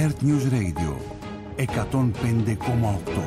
Earth News Radio 105,8.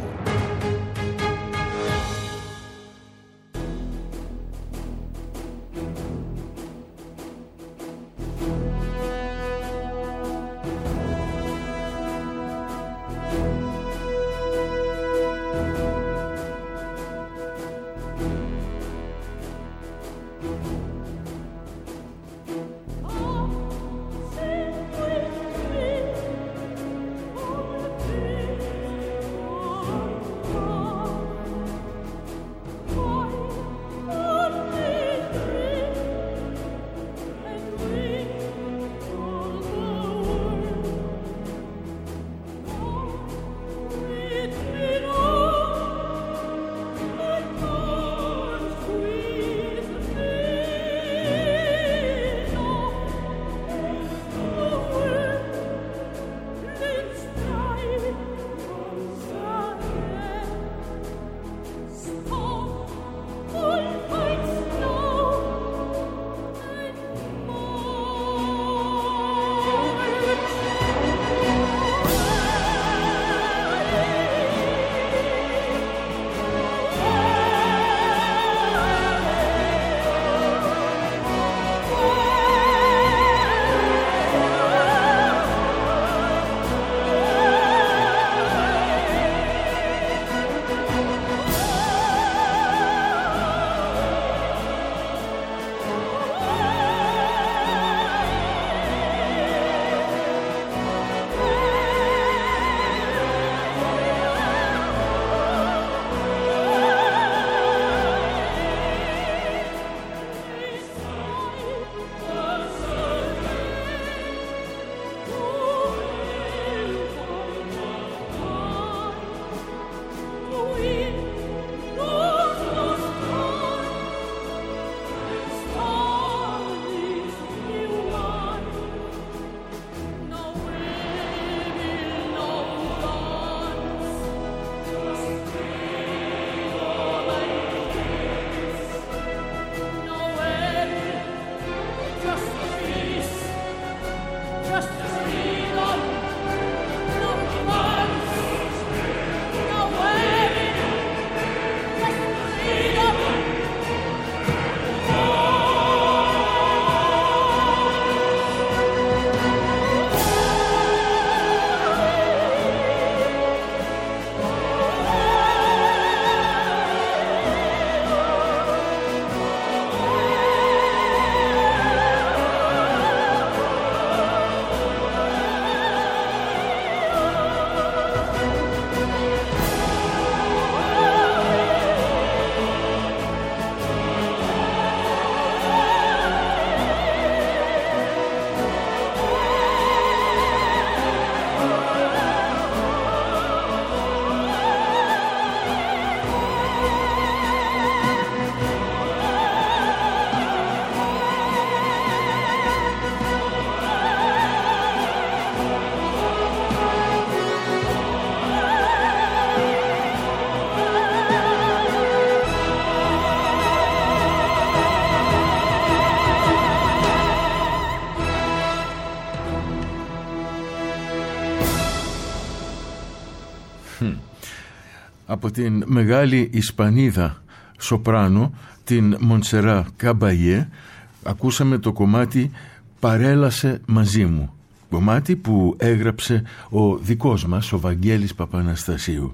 Από την μεγάλη Ισπανίδα σοπράνο, την Μονσερά Καμπαγιέ, ακούσαμε το κομμάτι «Παρέλασε μαζί μου», κομμάτι που έγραψε ο δικός μας, ο Βαγγέλης Παπαναστασίου.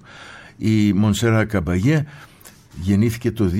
Η Μονσερά Καμπαγιέ γεννήθηκε το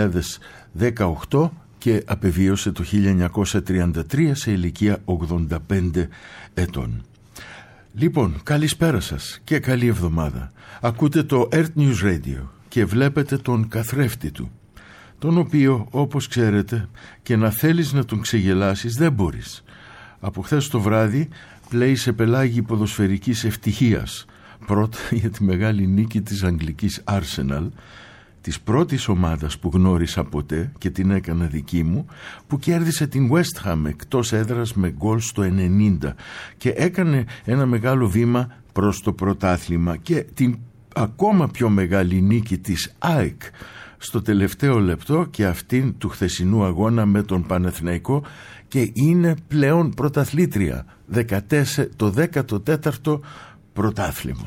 2018 και απεβίωσε το 1933 σε ηλικία 85 ετών. Λοιπόν, καλησπέρα σας και καλή εβδομάδα. Ακούτε το Earth News Radio και βλέπετε τον καθρέφτη του, τον οποίο, όπως ξέρετε, και να θέλεις να τον ξεγελάσεις δεν μπορείς. Από χθες το βράδυ πλέει σε πελάγι ποδοσφαιρικής ευτυχίας, πρώτα για τη μεγάλη νίκη της Αγγλικής Arsenal, της πρώτης ομάδας που γνώρισα ποτέ και την έκανα δική μου, που κέρδισε την West Ham εκτός έδρας με γκολ στο 90 και έκανε ένα μεγάλο βήμα προς το πρωτάθλημα, και την ακόμα πιο μεγάλη νίκη της ΑΕΚ στο τελευταίο λεπτό και αυτήν του χθεσινού αγώνα με τον Παναθηναϊκό και είναι πλέον πρωταθλήτρια, το 14ο πρωτάθλημα.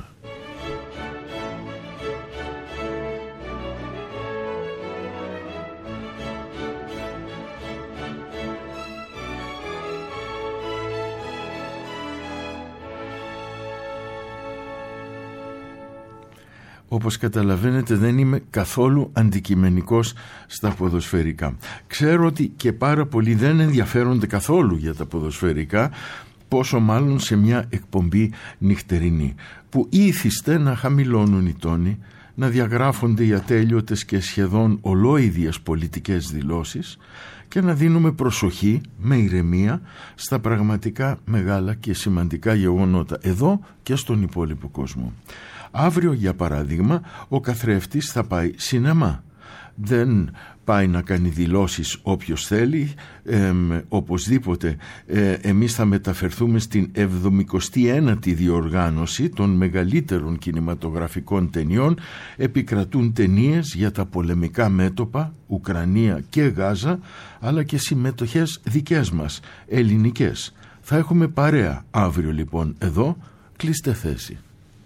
Όπως καταλαβαίνετε δεν είμαι καθόλου αντικειμενικός στα ποδοσφαιρικά. Ξέρω ότι και πάρα πολλοί δεν ενδιαφέρονται καθόλου για τα ποδοσφαιρικά, πόσο μάλλον σε μια εκπομπή νυχτερινή, που ήθιστε να χαμηλώνουν οι τόνοι, να διαγράφονται οι ατέλειωτες και σχεδόν ολόιδιες πολιτικές δηλώσεις και να δίνουμε προσοχή με ηρεμία στα πραγματικά μεγάλα και σημαντικά γεγονότα εδώ και στον υπόλοιπο κόσμο. Αύριο, για παράδειγμα, ο καθρέφτης θα πάει σινεμά. Δεν πάει να κάνει δηλώσεις όποιος θέλει. Οπωσδήποτε εμείς θα μεταφερθούμε στην 79η διοργάνωση των μεγαλύτερων κινηματογραφικών ταινιών. Επικρατούν ταινίες για τα πολεμικά μέτωπα, Ουκρανία και Γάζα, αλλά και συμμετοχές δικές μας, ελληνικές. Θα έχουμε παρέα αύριο λοιπόν εδώ, κλείστε θέση.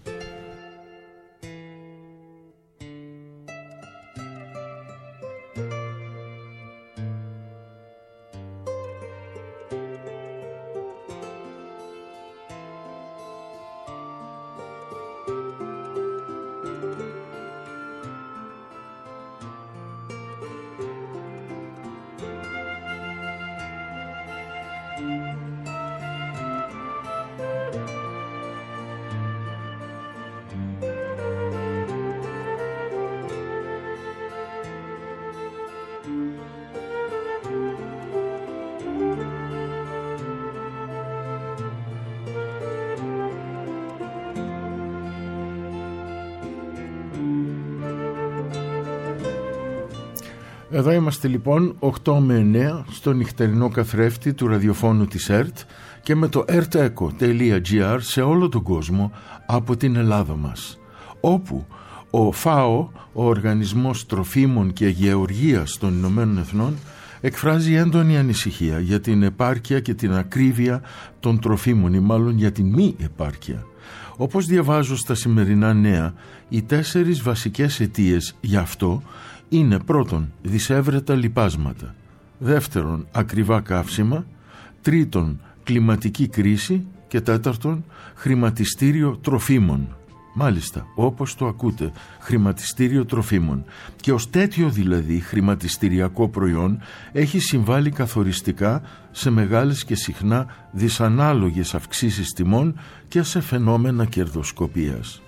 Εδώ είμαστε λοιπόν 8 με 9 στο νυχτερινό καθρέφτη του ραδιοφώνου της ΕΡΤ και με το erteco.gr σε όλο τον κόσμο από την Ελλάδα μας, όπου ο ΦΑΟ, ο Οργανισμός Τροφίμων και Γεωργίας των Ηνωμένων Εθνών, εκφράζει έντονη ανησυχία για την επάρκεια και την ακρίβεια των τροφίμων, ή μάλλον για την μη επάρκεια. Όπως διαβάζω στα σημερινά νέα, οι 4 βασικές αιτίες γι' αυτό είναι: πρώτον, δυσέβρετα λιπάσματα; δεύτερον, ακριβά καύσιμα; τρίτον, κλιματική κρίση; και τέταρτον, χρηματιστήριο τροφίμων. Μάλιστα, όπως το ακούτε, χρηματιστήριο τροφίμων. Και ως τέτοιο δηλαδή χρηματιστηριακό προϊόν έχει συμβάλει καθοριστικά σε μεγάλες και συχνά δυσανάλογες αυξήσεις τιμών και σε φαινόμενα κερδοσκοπίας.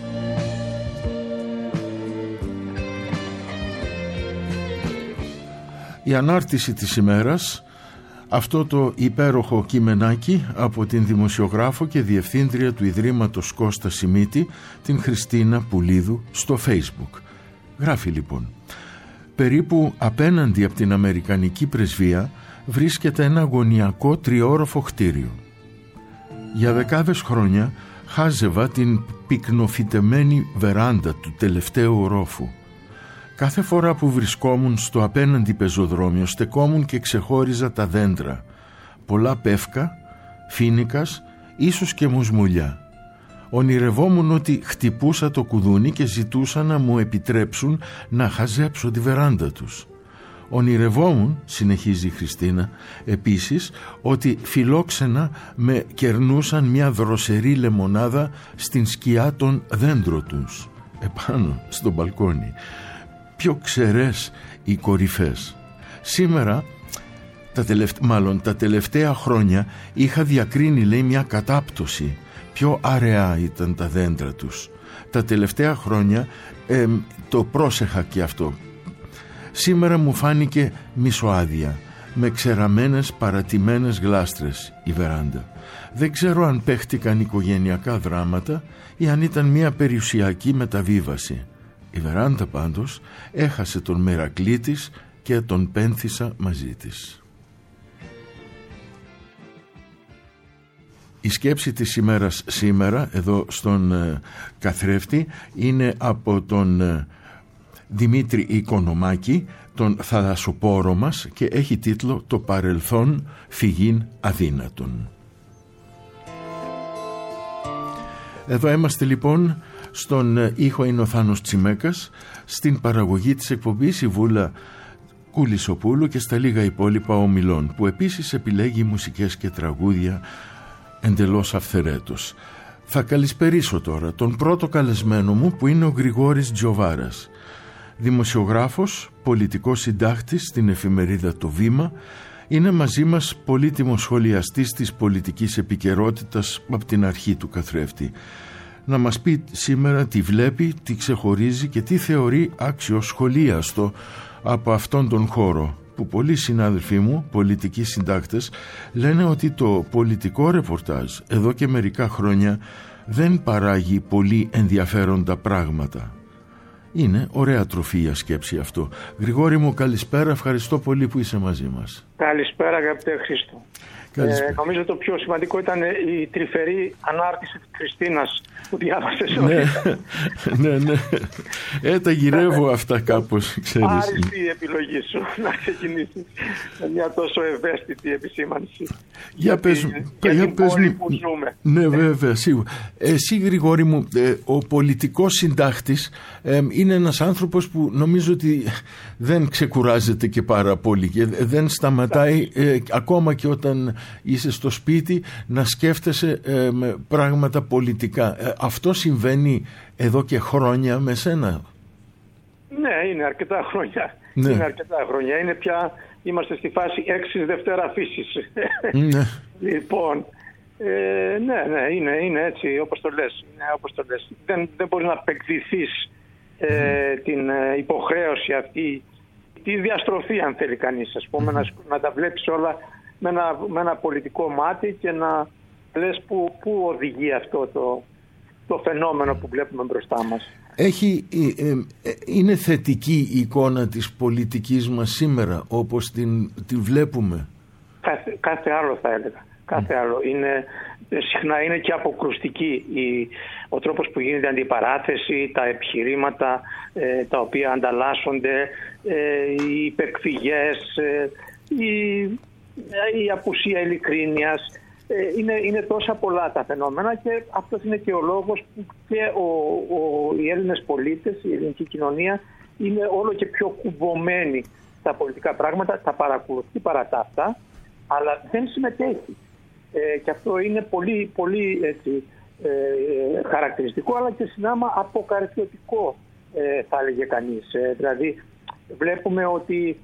Η ανάρτηση της ημέρας, αυτό το υπέροχο κειμενάκι από την δημοσιογράφο και διευθύντρια του Ιδρύματος Κώστα Σιμίτη, την Χριστίνα Πουλίδου, στο Facebook. Γράφει λοιπόν: περίπου απέναντι από την Αμερικανική Πρεσβεία βρίσκεται ένα αγωνιακό 3όροφο κτίριο. Για δεκάδες χρόνια χάζευα την πυκνοφυτεμένη βεράντα του τελευταίου ορόφου. Κάθε φορά που βρισκόμουν στο απέναντι πεζοδρόμιο στεκόμουν και ξεχώριζα τα δέντρα, πολλά πεύκα, φοίνικας, ίσως και μουσμουλιά. Ονειρευόμουν ότι χτυπούσα το κουδούνι και ζητούσα να μου επιτρέψουν να χαζέψω τη βεράντα τους. Ονειρευόμουν, συνεχίζει η Χριστίνα, επίσης, ότι φιλόξενα με κερνούσαν μια δροσερή λεμονάδα στην σκιά των δέντρων τους, επάνω στο μπαλκόνι. Πιο ξερές οι κορυφές. Σήμερα, τα τελευταία χρόνια, είχα διακρίνει, λέει, μια κατάπτωση. Πιο αραιά ήταν τα δέντρα τους. Τα τελευταία χρόνια το πρόσεχα και αυτό. Σήμερα μου φάνηκε μισοάδια, με ξεραμένες παρατημένες γλάστρες η βεράντα. Δεν ξέρω αν παίχτηκαν οικογενειακά δράματα ή αν ήταν μια περιουσιακή μεταβίβαση. Η βεράντα πάντως έχασε τον μερακλή της και τον πένθησα μαζί της. Η σκέψη της ημέρας σήμερα εδώ στον καθρέφτη είναι από τον Δημήτρη Οικονομάκη, τον θαλασσοπόρο μας, και έχει τίτλο «Το παρελθόν φυγήν αδύνατον». Εδώ είμαστε λοιπόν. Στον ήχο είναι ο Θάνος Τσιμέκας, στην παραγωγή της εκπομπής η Βούλα Κουλισοπούλου και στα λίγα υπόλοιπα ο Μιλών, που επίσης επιλέγει μουσικές και τραγούδια εντελώς αυθαιρέτως. Θα καλησπερίσω τώρα τον πρώτο καλεσμένο μου, που είναι ο Γρηγόρης Τζιοβάρας, δημοσιογράφος, πολιτικός συντάκτης στην εφημερίδα Το Βήμα. Είναι μαζί μας πολύτιμος σχολιαστής της πολιτικής επικαιρότητας από την αρχή του καθρέφτη. Να μας πει σήμερα τι βλέπει, τι ξεχωρίζει και τι θεωρεί άξιο σχολίαστο από αυτόν τον χώρο, που πολλοί συνάδελφοί μου, πολιτικοί συντάκτες, λένε ότι το πολιτικό ρεπορτάζ εδώ και μερικά χρόνια δεν παράγει πολύ ενδιαφέροντα πράγματα. Είναι ωραία τροφή για σκέψη αυτό. Γρηγόρη μου, καλησπέρα, ευχαριστώ πολύ που είσαι μαζί μας. Καλησπέρα αγαπητέ Χρήστο. Νομίζω το πιο σημαντικό ήταν η τρυφερή ανάρτηση της Χριστίνας που διάβασες. Ναι. Τα γυρεύω αυτά κάπως, ξέρεις. Άριστη η επιλογή σου να ξεκινήσεις με μια τόσο ευαίσθητη επισήμανση. Για πες μου. Που ζούμε. Ναι, βέβαια, σίγουρα. Εσύ, Γρηγόρη μου, ο πολιτικός συντάκτης είναι ένας άνθρωπος που νομίζω ότι δεν ξεκουράζεται και πάρα πολύ και δεν σταματάει ακόμα και όταν είσαι στο σπίτι να σκέφτεσαι πράγματα πολιτικά. Αυτό συμβαίνει εδώ και χρόνια με σένα? Ναι, είναι αρκετά χρόνια. Είναι πια, είμαστε στη φάση 6 Δευτέρα φύσης. Ναι. Λοιπόν, είναι έτσι όπως το λες. Δεν μπορείς να απεκδηθείς την υποχρέωση αυτή, τη διαστροφή αν θέλει κανείς, ας πούμε, να τα βλέπεις όλα με ένα πολιτικό μάτι και να λες πού οδηγεί αυτό το φαινόμενο που βλέπουμε μπροστά μας. Είναι θετική η εικόνα της πολιτικής μας σήμερα όπως την βλέπουμε? Κάθε άλλο θα έλεγα. Κάθε άλλο. Συχνά είναι και αποκρουστική ο τρόπος που γίνεται αντιπαράθεση, τα επιχειρήματα τα οποία ανταλλάσσονται, οι υπεκφυγές, η απουσία ειλικρίνειας. Είναι τόσα πολλά τα φαινόμενα και αυτός είναι και ο λόγος που και οι Έλληνες πολίτες, η ελληνική κοινωνία είναι όλο και πιο κουμπωμένη στα πολιτικά πράγματα, τα παρακολουθεί παρά τα αυτά, αλλά δεν συμμετέχει. Και αυτό είναι πολύ, πολύ έτσι, χαρακτηριστικό, αλλά και συνάμα αποκαρδιωτικό, θα έλεγε κανείς. Δηλαδή βλέπουμε ότι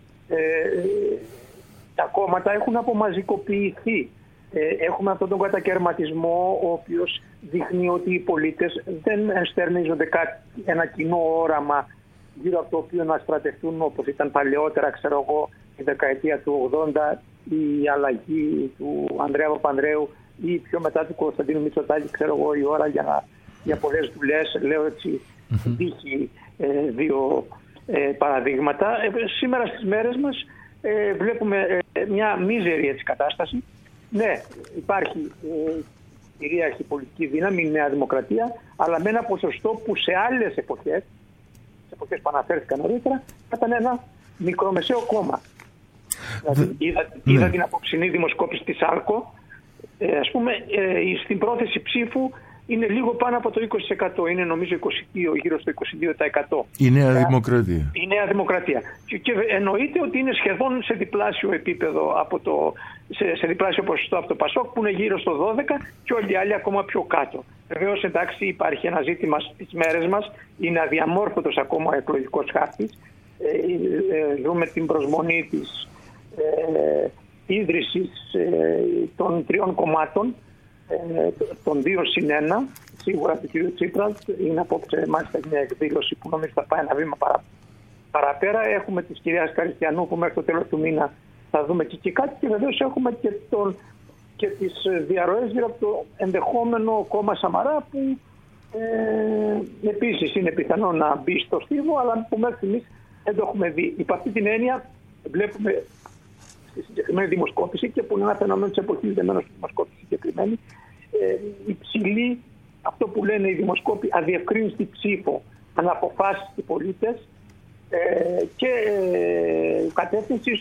τα κόμματα έχουν απομαζικοποιηθεί. Έχουμε αυτόν τον κατακαιρματισμό, ο οποίος δείχνει ότι οι πολίτες δεν ενστερνίζονται ένα κοινό όραμα γύρω από το οποίο να στρατευτούν, όπως ήταν παλαιότερα, ξέρω εγώ, η δεκαετία του 80, η αλλαγή του Ανδρέα Παπανδρέου ή πιο μετά του Κωνσταντίνου Μητσοτάκη, ξέρω εγώ, η ώρα για πολλές δουλειές. Λέω έτσι, τύχει δύο παραδείγματα. Σήμερα στις μέρες μας βλέπουμε μια μίζερη έτσι κατάσταση. Ναι, υπάρχει κυρίαρχη πολιτική δύναμη, η Νέα Δημοκρατία, αλλά με ένα ποσοστό που σε άλλες εποχές που αναφέρθηκαν νωρίτερα, ήταν ένα μικρομεσαίο κόμμα. Δηλαδή, είδα την απόψινή δημοσκόπηση της ΑΛΚΟ, ας πούμε, στην πρόθεση ψήφου είναι λίγο πάνω από το 20%, είναι νομίζω 22, γύρω στο 22%. Η Νέα Δημοκρατία. Η Νέα Δημοκρατία. Και εννοείται ότι είναι σχεδόν σε διπλάσιο επίπεδο, σε διπλάσιο ποσοστό από το ΠΑΣΟΚ που είναι γύρω στο 12% και όλοι οι άλλοι ακόμα πιο κάτω. Βεβαίως, εντάξει, υπάρχει ένα ζήτημα στις μέρες μας, είναι αδιαμόρφωτος ακόμα ο εκλογικός χάρτης. Δούμε την προσμονή της ίδρυσης των τριών κομμάτων, των 2+1, σίγουρα του κ. Τσίπρα. Είναι απόψε μάλιστα μια εκδήλωση που νομίζω θα πάει ένα βήμα παραπέρα. Έχουμε της κυρίας Καριστιανού που μέχρι το τέλος του μήνα θα δούμε και κάτι, και βεβαίως έχουμε και τις διαρροές γύρω από το ενδεχόμενο κόμμα Σαμαρά που επίσης είναι πιθανό να μπει στο στίβο, αλλά που μέχρι στιγμής δεν το έχουμε δει. Υπ' αυτή την έννοια βλέπουμε στη συγκεκριμένη δημοσκόπηση, και που είναι ένα φαινόμενο της εποχής, δεν μένω στη δημοσκόπηση συγκεκριμένη, υψηλή, αυτό που λένε οι δημοσκόποι, αδιευκρίνηστη ψήφο, αν αποφάσεις οι πολίτες και κατεύθυνση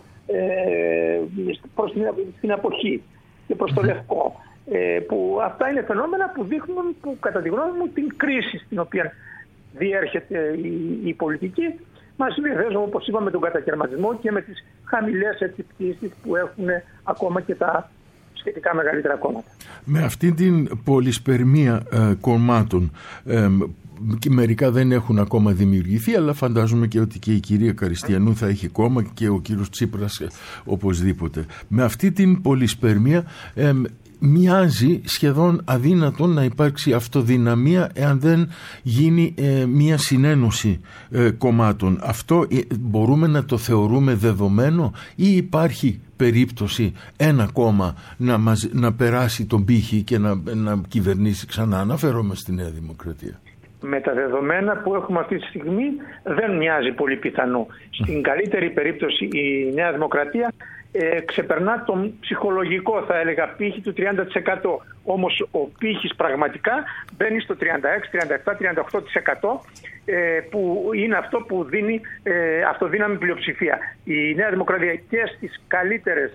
προς την αποχή και προς το λευκό. Που αυτά είναι φαινόμενα που δείχνουν, που κατά τη γνώμη μου, την κρίση στην οποία διέρχεται η πολιτική, μαζί βεβαίως, όπως είπαμε, με τον κατακαιρματισμό και με τις χαμηλές πτήσεις που έχουν ακόμα και τα σχετικά μεγαλύτερα κόμματα. Με αυτή την πολυσπερμία κομμάτων, και μερικά δεν έχουν ακόμα δημιουργηθεί, αλλά φαντάζομαι και ότι και η κυρία Καριστιανού θα έχει κόμμα και ο κύριος Τσίπρας οπωσδήποτε. Με αυτή την πολυσπερμία μοιάζει σχεδόν αδύνατον να υπάρξει αυτοδυναμία εάν δεν γίνει μια συνένωση κομμάτων. Αυτό μπορούμε να το θεωρούμε δεδομένο ή υπάρχει περίπτωση ένα κόμμα να περάσει τον πύχη και να κυβερνήσει ξανά? Αναφέρομαι στη Νέα Δημοκρατία. Με τα δεδομένα που έχουμε αυτή τη στιγμή δεν μοιάζει πολύ πιθανό. Στην καλύτερη περίπτωση η Νέα Δημοκρατία ξεπερνά τον ψυχολογικό, θα έλεγα, πύχη του 30%. Όμως ο πύχης πραγματικά μπαίνει στο 36, 37, 38%, που είναι αυτό που δίνει αυτοδύναμη πλειοψηφία. Η Νέα Δημοκρατία και στις καλύτερες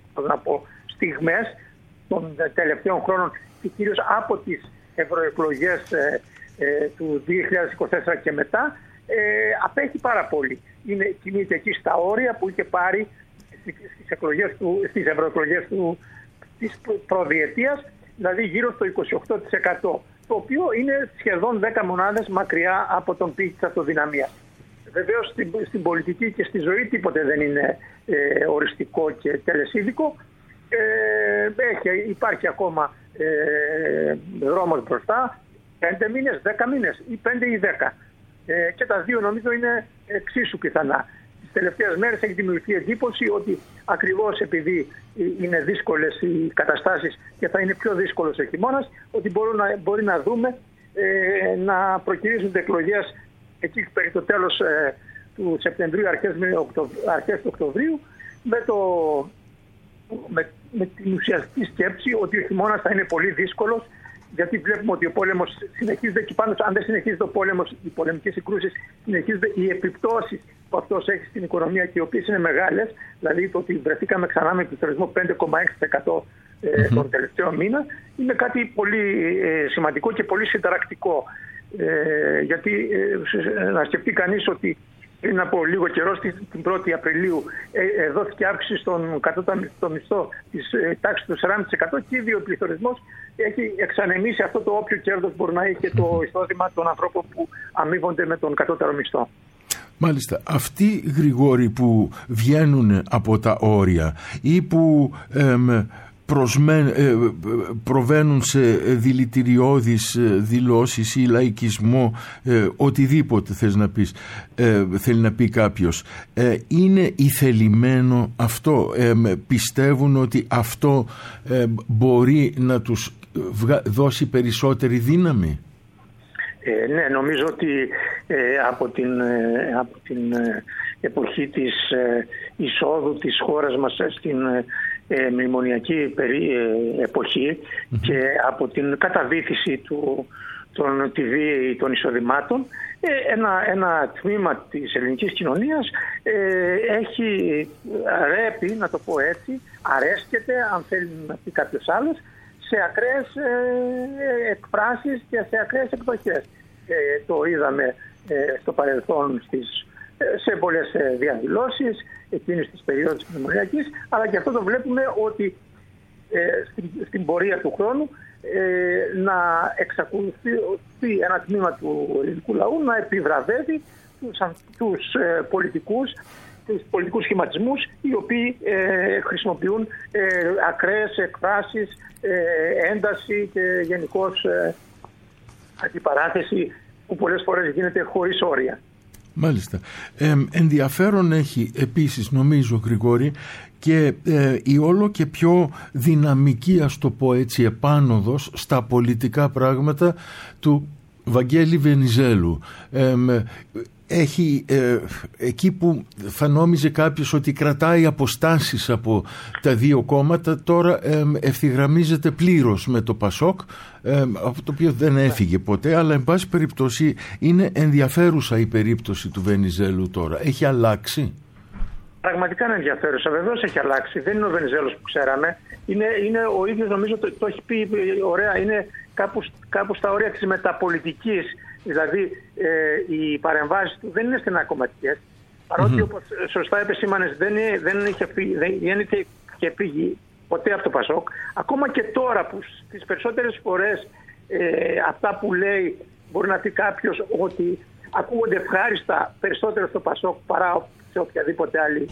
στιγμές των τελευταίων χρόνων και κυρίως από τις ευρωεκλογές του 2024 και μετά απέχει πάρα πολύ. Κινείται εκεί στα όρια που είχε πάρει στις ευρωεκλογές της προδιετίας, δηλαδή γύρω στο 28%, το οποίο είναι σχεδόν 10 μονάδες μακριά από τον πύχη της αυτοδυναμίας. Βεβαίως στην πολιτική και στη ζωή τίποτε δεν είναι οριστικό και τελεσίδικο. Υπάρχει ακόμα δρόμος μπροστά, 5 μήνες, 10 μήνες ή 5 ή 10. Και τα δύο νομίζω είναι εξίσου πιθανά. Τις τελευταίες μέρες έχει δημιουργηθεί εντύπωση ότι ακριβώς επειδή είναι δύσκολες οι καταστάσεις και θα είναι πιο δύσκολος ο χειμώνας, ότι μπορεί να δούμε να προκυρήσουν εκλογές εκεί περί το τέλος του Σεπτεμβρίου, αρχές του Οκτωβρίου, με την ουσιαστική σκέψη ότι ο χειμώνας θα είναι πολύ δύσκολος, γιατί βλέπουμε ότι ο πόλεμος συνεχίζεται και πάνω, αν δεν συνεχίζεται ο πόλεμος, οι πολεμικές συγκρούσεις, συνεχίζονται οι επιπτώσεις που αυτός έχει στην οικονομία και οι οποίες είναι μεγάλες, δηλαδή το ότι βρεθήκαμε ξανά με πληθωρισμό 5,6% τον τελευταίο μήνα, είναι κάτι πολύ σημαντικό και πολύ συνταρακτικό. Γιατί να σκεφτεί κανείς ότι πριν από λίγο καιρό, την 1η Απριλίου, δόθηκε αύξηση στον κατώτατο μισθό της τάξης του 4,5% και ήδη ο πληθωρισμός έχει εξανεμίσει αυτό το όποιο κέρδος μπορεί να έχει το εισόδημα των ανθρώπων που αμείβονται με τον κατώτερο μισθό. Μάλιστα, αυτοί, Γρηγόρη, που βγαίνουν από τα όρια ή που προβαίνουν σε δηλητηριώδεις δηλώσεις ή λαϊκισμό, οτιδήποτε θες να πεις, θέλει να πει κάποιος, είναι ηθελημένο αυτό? Πιστεύουν ότι αυτό μπορεί να τους δώσει περισσότερη δύναμη? Ναι, νομίζω ότι από την εποχή της εισόδου της χώρας μας στην μνημονιακή εποχή και από την καταβήθηση τη βίαιη των εισοδημάτων, ένα τμήμα της ελληνικής κοινωνίας ρέπει, να το πω έτσι, αρέσκεται, αν θέλει να πει κάποιος άλλος, σε ακραίες εκφράσεις και σε ακραίες εκδοχές. Το είδαμε στο παρελθόν σε πολλές διαδηλώσεις εκείνης της περίοδου της μνημονιακής, αλλά και αυτό το βλέπουμε ότι στην πορεία του χρόνου να εξακολουθεί ένα τμήμα του ελληνικού λαού να επιβραβεύει τους πολιτικούς σχηματισμούς οι οποίοι χρησιμοποιούν ακραίες εκφράσεις, ένταση και γενικώς αντιπαράθεση που πολλές φορές γίνεται χωρίς όρια. Μάλιστα. Ενδιαφέρον έχει επίσης, νομίζω, Γρηγόρη, και η όλο και πιο δυναμική, ας το πω έτσι, επάνωδος στα πολιτικά πράγματα του Βαγγέλη Βενιζέλου. έχει εκεί που θα νόμιζε κάποιος ότι κρατάει αποστάσεις από τα δύο κόμματα, τώρα ευθυγραμμίζεται πλήρως με το Πασόκ, από το οποίο δεν έφυγε ποτέ, αλλά εν πάση περιπτώσει είναι ενδιαφέρουσα η περίπτωση του Βενιζέλου τώρα. Έχει αλλάξει? Πραγματικά είναι ενδιαφέρουσα. Βεβαίως έχει αλλάξει. Δεν είναι ο Βενιζέλος που ξέραμε. Είναι ο ίδιος, νομίζω το έχει πει ωραία, είναι κάπου στα όρια της μεταπολιτικής. Δηλαδή οι παρεμβάσεις του δεν είναι στενακομματικές. Παρότι όπως σωστά επεσήμανες δεν είχε φύγει ποτέ από το Πασόκ. Ακόμα και τώρα που στις περισσότερες φορές αυτά που λέει μπορεί να πει κάποιος ότι ακούγονται ευχάριστα περισσότερο στο Πασόκ παρά σε οποιαδήποτε άλλη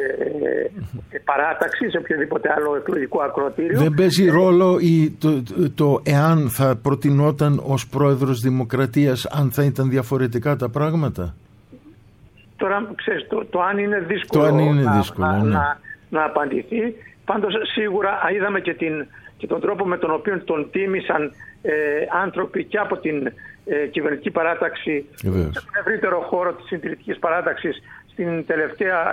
παράταξη, σε οποιοδήποτε άλλο εκλογικό ακροατήριο. Δεν παίζει ρόλο το εάν θα προτινόταν ως πρόεδρος Δημοκρατίας, αν θα ήταν διαφορετικά τα πράγματα? Τώρα ξέρεις, το αν είναι δύσκολο, να απαντηθεί. Πάντως σίγουρα είδαμε και τον τρόπο με τον οποίο τον τίμησαν άνθρωποι και από την κυβερνητική παράταξη, στον ευρύτερο χώρο της συντηρητικής παράταξης, στην τελευταία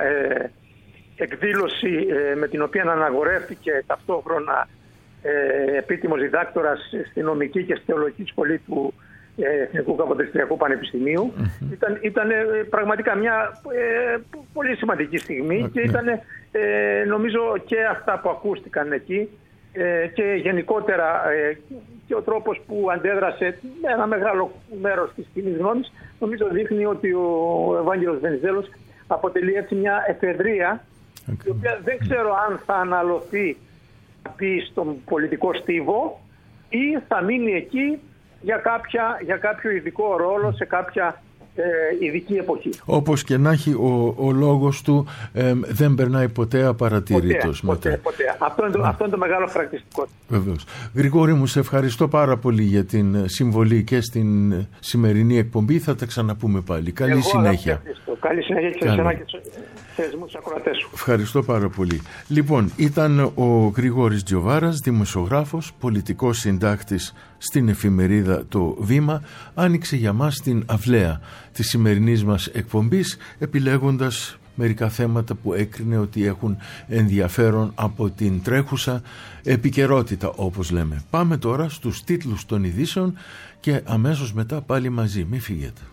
εκδήλωση με την οποία αναγορεύτηκε ταυτόχρονα επίτιμος διδάκτορας στη νομική και στη θεολογική σχολή του Εθνικού Καποδιστριακού Πανεπιστημίου. Ήταν πραγματικά μια πολύ σημαντική στιγμή και ήταν νομίζω και αυτά που ακούστηκαν εκεί και γενικότερα και ο τρόπος που αντέδρασε ένα μεγάλο μέρος της κοινής γνώμης, νομίζω δείχνει ότι ο Ευάγγελος Βενιζέλος αποτελεί έτσι μια εφεδρεία, η οποία δεν ξέρω αν θα αναλωθεί να πει στον πολιτικό στίβο ή θα μείνει εκεί για κάποιο ειδικό ρόλο σε κάποια ειδική εποχή. Όπως και να έχει, ο λόγος του δεν περνάει ποτέ απαρατήρητος. Ποτέ. Αυτό είναι το μεγάλο χαρακτηριστικό. Βεβαίως. Γρηγόρη μου, σε ευχαριστώ πάρα πολύ για την συμβολή και στην σημερινή εκπομπή. Θα τα ξαναπούμε πάλι. Καλή συνέχεια. Καλή συνέχεια και σε εσένα και στους θεσμούς ακροατές σου. Ευχαριστώ πάρα πολύ. Λοιπόν, ήταν ο Γρηγόρης Τζιοβάρας, δημοσιογράφος, πολιτικός συντάκτης στην εφημερίδα Το Βήμα. Άνοιξε για μας την αυλαία της σημερινής μας εκπομπής, επιλέγοντας μερικά θέματα που έκρινε ότι έχουν ενδιαφέρον από την τρέχουσα επικαιρότητα, όπως λέμε. Πάμε τώρα στους τίτλους των ειδήσεων και αμέσως μετά πάλι μαζί. Μην φύγετε.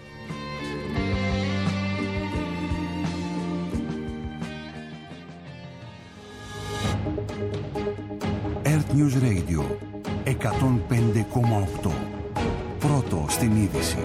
Earth News Radio 105,8. Πρώτο στην είδηση.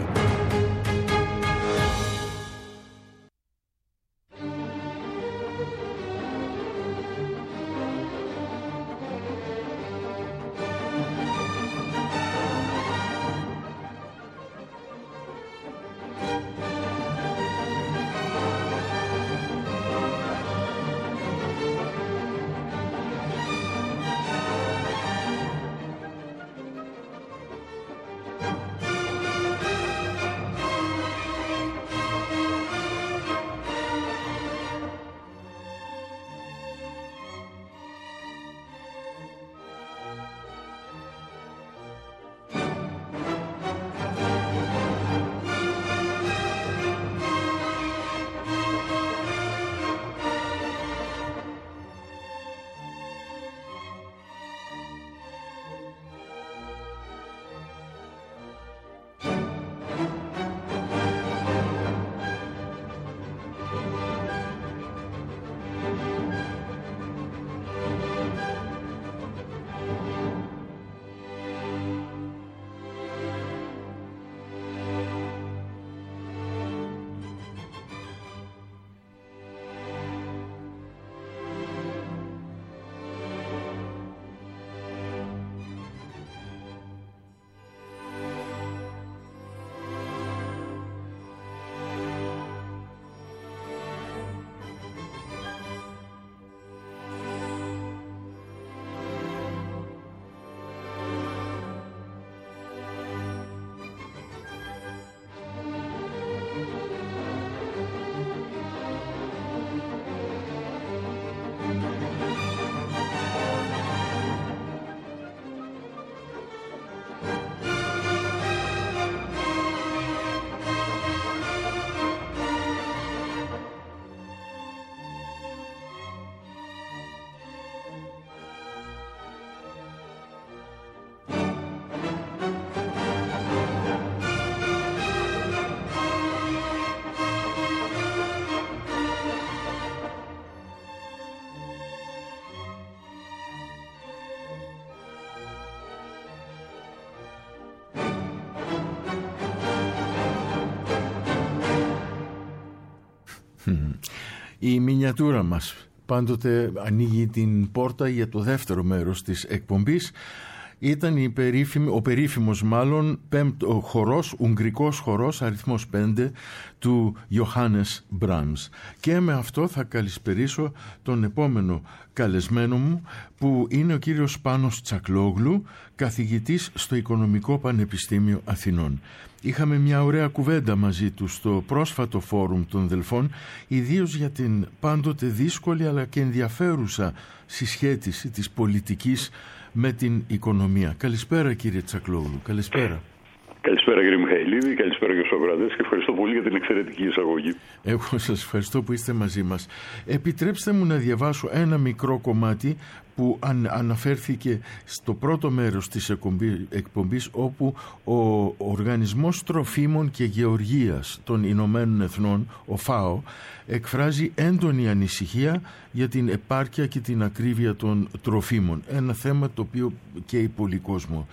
Η μινιατούρα μας πάντοτε ανοίγει την πόρτα για το δεύτερο μέρος της εκπομπής. Ήταν ο περίφημος μάλλον χορός, ουγγρικός χορός αριθμός 5 του Johannes Brahms. Και με αυτό θα καλησπερίσω τον επόμενο καλεσμένο μου, που είναι ο κύριος Πάνος Τσακλόγλου, καθηγητής στο Οικονομικό Πανεπιστήμιο Αθηνών. Είχαμε μια ωραία κουβέντα μαζί του στο πρόσφατο φόρουμ των Δελφών, ιδίως για την πάντοτε δύσκολη αλλά και ενδιαφέρουσα συσχέτιση της πολιτικής με την οικονομία. Καλησπέρα κύριε Τσακλόγλου. Καλησπέρα. Καλησπέρα κύριε Μιχαηλίδη, καλησπέρα και στους ακροατές και ευχαριστώ πολύ για την εξαιρετική εισαγωγή. Εγώ σας ευχαριστώ που είστε μαζί μας. Επιτρέψτε μου να διαβάσω ένα μικρό κομμάτι που αναφέρθηκε στο πρώτο μέρος της εκπομπής, όπου ο Οργανισμός Τροφίμων και Γεωργίας των Ηνωμένων Εθνών, ο ΦΑΟ, εκφράζει έντονη ανησυχία για την επάρκεια και την ακρίβεια των τροφίμων. Ένα θέμα το οποίο καίει πολύ κόσμο.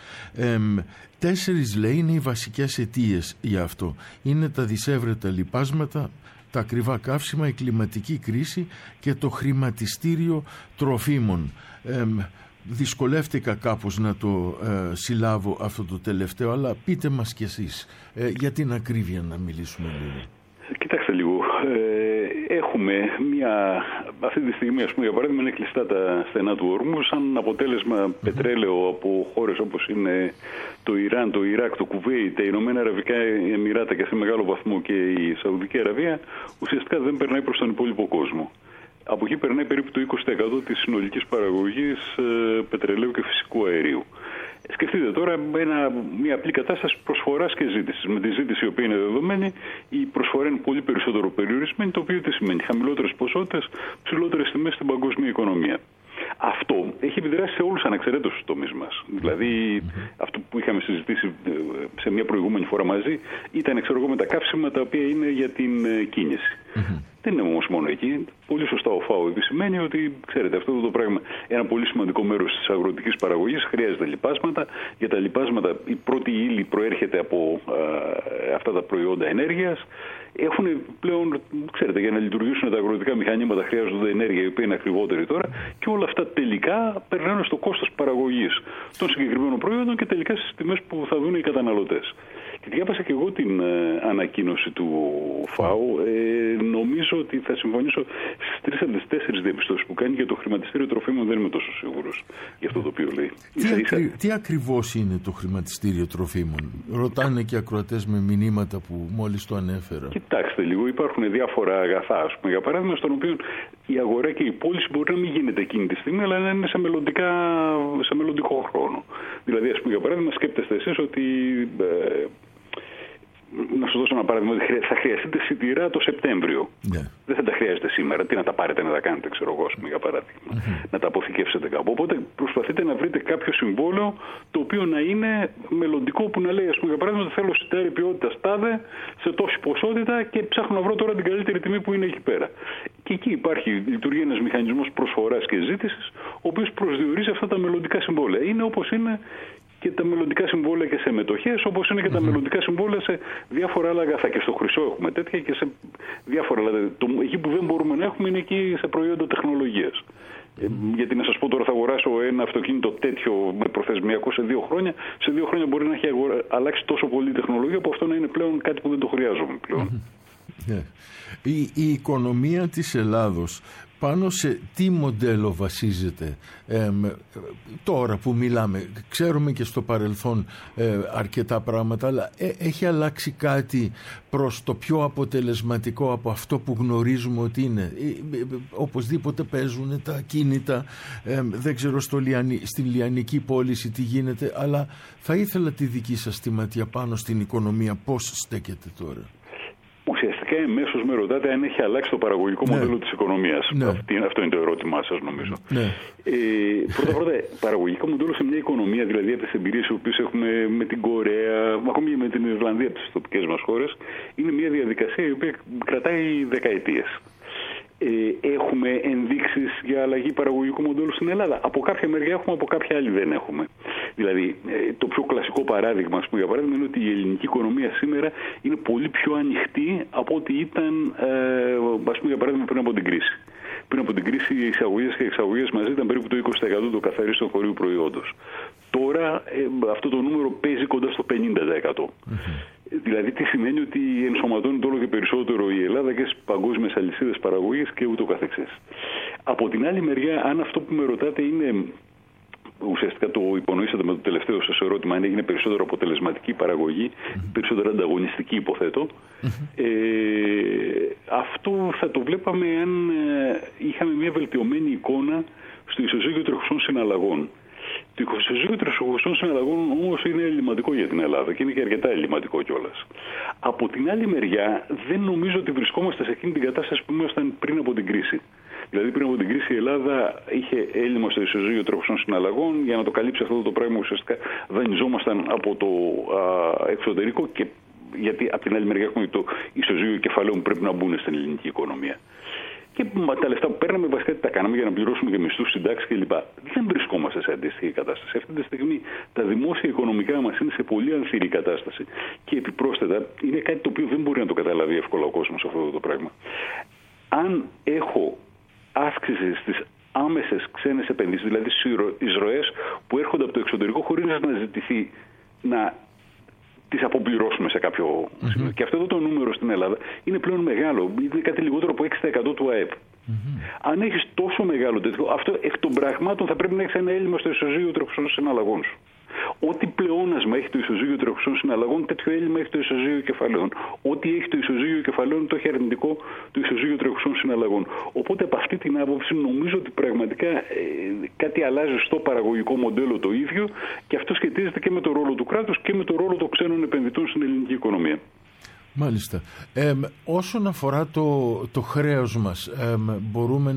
4 λέει είναι οι βασικές αιτίες για αυτό. Είναι τα δισεύρετα λιπάσματα, τα ακριβά καύσιμα, η κλιματική κρίση και το χρηματιστήριο τροφίμων. Δυσκολεύτηκα κάπως να το συλλάβω αυτό το τελευταίο, αλλά πείτε μας κι εσείς για την ακρίβεια να μιλήσουμε λίγο. Κοιτάξτε λίγο, έχουμε αυτή τη στιγμή, ας πούμε, για παράδειγμα, είναι κλειστά τα στενά του ορμού σαν αποτέλεσμα πετρέλαιο από χώρες όπως είναι το Ιράν, το Ιράκ, το Κουβέιτ, τα Ηνωμένα Αραβικά Εμιράτα και σε μεγάλο βαθμό και η Σαουδική Αραβία, ουσιαστικά δεν περνάει προς τον υπόλοιπο κόσμο. Από εκεί περνάει περίπου το 20% της συνολικής παραγωγής πετρελαίου και φυσικού αερίου. Σκεφτείτε τώρα μια απλή κατάσταση προσφοράς και ζήτησης. Με τη ζήτηση η οποία είναι δεδομένη, η προσφορά είναι πολύ περισσότερο περιορισμένη, το οποίο τι σημαίνει? Χαμηλότερες ποσότητες, ψηλότερες τιμές στην παγκόσμια οικονομία. Αυτό έχει επιδράσει σε όλους ανεξαιρέτως τους τομείς μας. Δηλαδή, αυτό που είχαμε συζητήσει σε μια προηγούμενη φορά μαζί ήταν, ξέρω εγώ, με τα καύσιμα τα οποία είναι για την κίνηση. Δεν είναι όμως μόνο εκεί. Πολύ σωστά ο ΦΑΟ επισημαίνει ότι, ξέρετε, αυτό το πράγμα, ένα πολύ σημαντικό μέρος της αγροτικής παραγωγής χρειάζεται λιπάσματα. Για τα λιπάσματα η πρώτη ύλη προέρχεται από αυτά τα προϊόντα ενέργειας. Έχουν πλέον, ξέρετε, για να λειτουργήσουν τα αγροτικά μηχανήματα χρειάζονται ενέργεια η οποία είναι ακριβότερη τώρα, και όλα αυτά τελικά περνάνε στο κόστος παραγωγής των συγκεκριμένων προϊόντων και τελικά στις τιμές που θα δουν οι καταναλωτές. Και διάβασα και εγώ την ανακοίνωση του ΦΑΟ. Νομίζω ότι θα συμφωνήσω στις 3 από τις 4 διαπιστώσεις που κάνει. Για το χρηματιστήριο τροφίμων δεν είμαι τόσο σίγουρος για αυτό το οποίο λέει. Τι ακριβώς είναι το χρηματιστήριο τροφίμων? Ρωτάνε και ακροατές με μηνύματα που μόλις το ανέφερα. Κοιτάξτε λίγο, υπάρχουν διάφορα αγαθά, ας πούμε, για παράδειγμα, στον οποίο η αγορά και η πώληση μπορεί να μην γίνεται εκείνη τη στιγμή, αλλά να είναι σε μελλοντικό χρόνο. Δηλαδή, ας πούμε, για παράδειγμα, σκέπτεστε εσείς ότι. Να σας δώσω ένα παράδειγμα, ότι θα χρειαστείτε σιτηρά το Σεπτέμβριο. Δεν θα τα χρειάζεται σήμερα. Τι να τα πάρετε να τα κάνετε, ξέρω εγώ, για παράδειγμα. Να τα αποθηκεύσετε κάπου. Οπότε προσπαθείτε να βρείτε κάποιο συμβόλαιο το οποίο να είναι μελλοντικό, που να λέει, ας πούμε, για παράδειγμα, θέλω σιτάρι ποιότητα τάδε σε τόση ποσότητα και ψάχνω να βρω τώρα την καλύτερη τιμή που είναι εκεί πέρα. Και εκεί λειτουργεί ένας μηχανισμός προσφοράς και ζήτησης, ο οποίος προσδιορίζει αυτά τα μελλοντικά συμβόλαια. Είναι όπως είναι και τα μελλοντικά συμβόλαια και σε μετοχές, όπως είναι και τα μελλοντικά συμβόλαια σε διάφορα άλλα αγαθά. Και στο χρυσό έχουμε τέτοια και σε διάφορα άλλα. Εκεί που δεν μπορούμε να έχουμε είναι εκεί σε προϊόντα τεχνολογίας. Γιατί να σας πω τώρα, θα αγοράσω ένα αυτοκίνητο τέτοιο με προθεσμιακό σε 2 χρόνια. Σε 2 χρόνια μπορεί να έχει αλλάξει τόσο πολύ η τεχνολογία που αυτό να είναι πλέον κάτι που δεν το χρειάζομαι πλέον. Η οικονομία της Ελλάδος πάνω σε τι μοντέλο βασίζεται τώρα που μιλάμε? Ξέρουμε και στο παρελθόν αρκετά πράγματα, αλλά έχει αλλάξει κάτι προς το πιο αποτελεσματικό από αυτό που γνωρίζουμε ότι είναι? Οπωσδήποτε παίζουν τα ακίνητα, δεν ξέρω στην λιανική πώληση τι γίνεται, αλλά θα ήθελα τη δική σας τη ματιά πάνω στην οικονομία. Πώς στέκεται τώρα? Ουσιαστικά εμέσως με ρωτάτε αν έχει αλλάξει το παραγωγικό μοντέλο της οικονομίας. Αυτό είναι το ερώτημά σας, νομίζω. Πρώτα, παραγωγικό μοντέλο σε μια οικονομία, δηλαδή από τις εμπειρίες που έχουμε με την Κορέα, ακόμη με την Ιρλανδία, από τις τοπικές μας χώρες, είναι μια διαδικασία η οποία κρατάει δεκαετίες. Έχουμε ενδείξεις για αλλαγή παραγωγικού μοντέλου στην Ελλάδα? Από κάποια μεριά έχουμε, από κάποια άλλη δεν έχουμε. Δηλαδή, το πιο κλασικό παράδειγμα, για παράδειγμα, είναι ότι η ελληνική οικονομία σήμερα είναι πολύ πιο ανοιχτή από ό,τι ήταν, για παράδειγμα, πριν από την κρίση. Πριν από την κρίση, οι εισαγωγές και οι εξαγωγές μαζί ήταν περίπου το 20% του καθαρίστου χωρίου προϊόντος. Τώρα αυτό το νούμερο παίζει κοντά στο 50%. Δηλαδή, τι σημαίνει ότι ενσωματώνεται όλο και περισσότερο η Ελλάδα και στις παγκόσμιες αλυσίδες παραγωγής και ούτω καθεξής. Από την άλλη μεριά, αν αυτό που με ρωτάτε είναι, ουσιαστικά το υπονοήσατε με το τελευταίο σας ερώτημα, αν έγινε περισσότερο αποτελεσματική παραγωγή, περισσότερο ανταγωνιστική, υποθέτω, αυτό θα το βλέπαμε αν είχαμε μια βελτιωμένη εικόνα στο ισοζύγιο τρεχουσών συναλλαγών. Το ισοζύγιο τρεχουσών συναλλαγών όμως είναι ελληματικό για την Ελλάδα και είναι και αρκετά ελληματικό κιόλας. Από την άλλη μεριά, δεν νομίζω ότι βρισκόμαστε σε εκείνη την κατάσταση που ήμασταν πριν από την κρίση. Δηλαδή, πριν από την κρίση, η Ελλάδα είχε έλλειμμα στο ισοζύγιο τρεχουσών συναλλαγών. Για να το καλύψει αυτό το πράγμα, ουσιαστικά δανειζόμασταν από το εξωτερικό, και γιατί από την άλλη μεριά έχουμε το ισοζύγιο κεφαλαίων που πρέπει να μπουν στην ελληνική οικονομία. Και τα λεφτά που παίρναμε βασικά τι τα κάναμε για να πληρώσουμε και μισθούς, συντάξεις κλπ. Δεν βρισκόμαστε σε αντίστοιχη κατάσταση. Αυτή τη στιγμή τα δημόσια οικονομικά μας είναι σε πολύ ανθυρή κατάσταση. Και επιπρόσθετα είναι κάτι το οποίο δεν μπορεί να το καταλάβει εύκολα ο κόσμος αυτό το πράγμα. Αν έχω αύξηση στις άμεσες ξένες επενδύσεις, δηλαδή στις εισρωές που έρχονται από το εξωτερικό χωρίς να ζητηθεί να τις αποπληρώσουμε σε κάποιο σημείο. Και αυτό εδώ το νούμερο στην Ελλάδα είναι πλέον μεγάλο. Είναι κάτι λιγότερο από 6% του ΑΕΠ. Αν έχεις τόσο μεγάλο τέτοιο, αυτό εκ των πραγμάτων θα πρέπει να έχεις ένα έλλειμμα στο ισοζύγιο τρεχουσών συναλλαγών σου. Ό,τι πλεόνασμα έχει το ισοζύγιο τρεχουσών συναλλαγών, τέτοιο έλλειμμα έχει το ισοζύγιο κεφαλαίων. Ό,τι έχει το ισοζύγιο κεφαλαίων, το έχει αρνητικό το ισοζύγιο τρεχουσών συναλλαγών. Οπότε, από αυτή την άποψη, νομίζω ότι πραγματικά κάτι αλλάζει στο παραγωγικό μοντέλο το ίδιο, και αυτό σχετίζεται και με το ρόλο του κράτους και με το ρόλο των ξένων επενδυτών στην ελληνική οικονομία. Μάλιστα. Όσον αφορά το χρέος μας, μπορούμε